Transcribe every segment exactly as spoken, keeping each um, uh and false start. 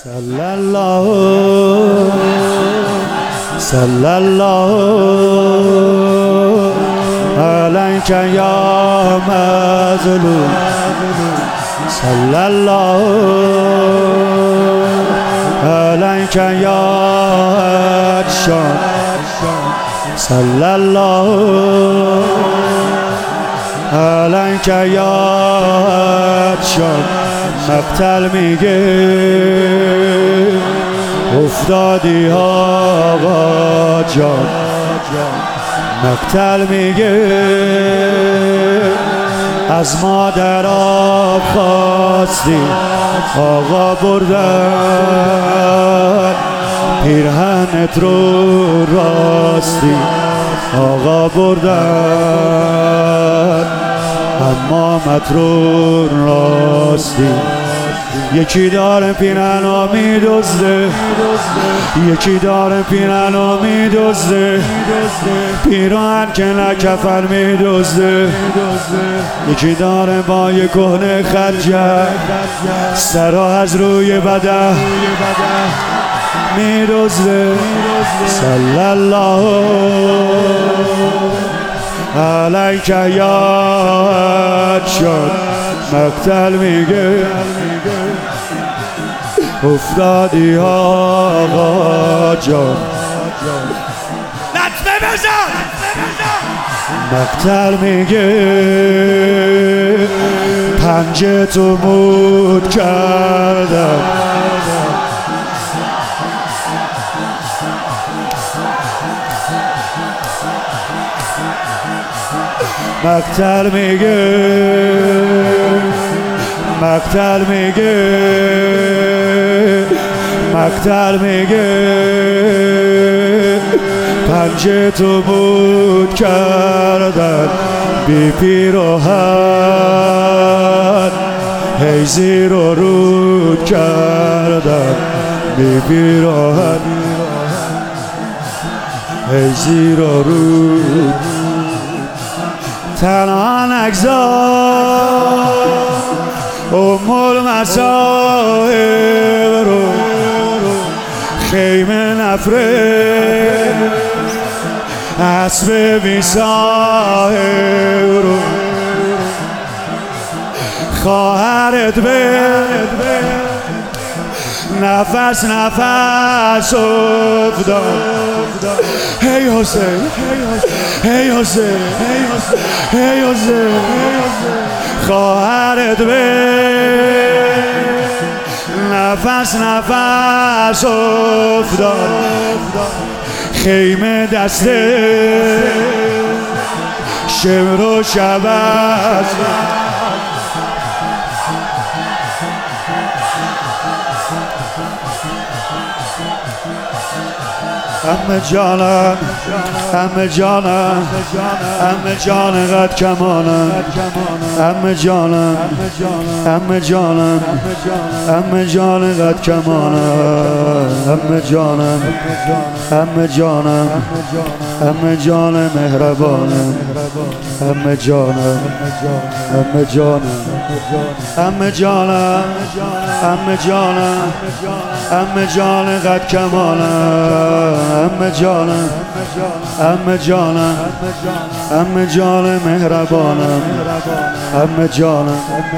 صلی الله صلی الله علیک یا مظلوم صلی الله علیک یا عطشان صلی الله علیک یا عطشان مقتل میگه افتادی آقا جان مقتل میگه از مادر آب خواستی آقا بردن پیرهنت رو راستی آقا بردن حمامت رو راستی یکی داره پیرهنو میدزده یکی داره پیرهنو میدزده پیراهن که نه کفن میدزده یکی داره با یه کهنه خنجر سرا از روی بدن میدزده صلی الله علیک یا عطشان مقتل میگه افتادی آقا جان لطمه بزن مقتل میگه پنجه تو مود کردم مقتل میگه مقتل میگه مقتل میگه پنجه تو بود کردن بی پیراهن هی زیر و رود کردن بی پیراهن هی زیر و رود تنها نگذار ام المصائب رو خیمه نفره اسب بی صاحب رو خواهرت به نفس نفس افتاد هی حسین هی حسین هی حسین خواهرت به نفس نفس افتاد خیمه دسته شمر و شبت امه جانم امه جانم امه جان قد کمانم امه جانم امه جانم امه جان قد کمانم امه جانم امه جانم امه جان مهربانم امه جانم امه جانم امه جانم امه جانم امه جان قد کمانم امه جانم امه جانم امه جان مهربانم امه جانم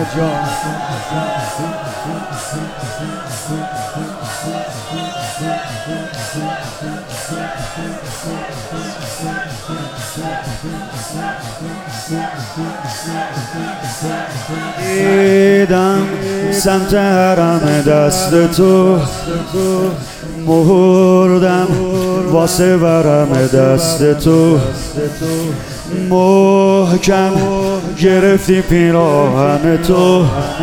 دیدم سمت حرم دست تو مردم واسه ورم دست تو محکم گرفتی پیراهن تو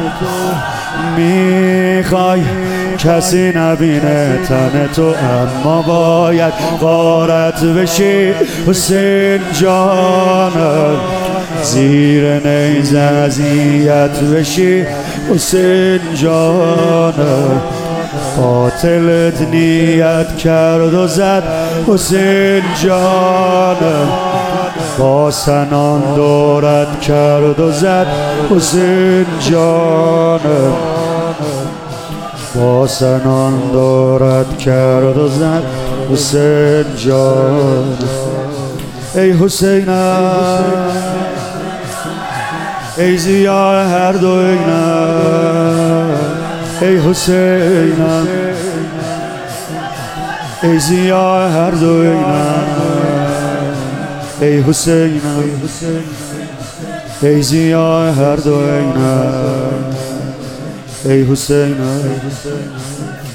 میخوای کسی نبینه تن تو اما باید غارت بشی حسین جانم زیر نیز اذیت بشی حسین جانم قاتلت نیت کرد و زد حسین جانم با سنان دورت کرد و زد حسین جانم با سنان دارد کرد و زد حسین جان. ای حسینم ای ضیاء هر دو عینم، ای حسینم ای ضیاء هر دو عینم، ای حسینم ای ضیاء هر دو عینم، ای حسینم.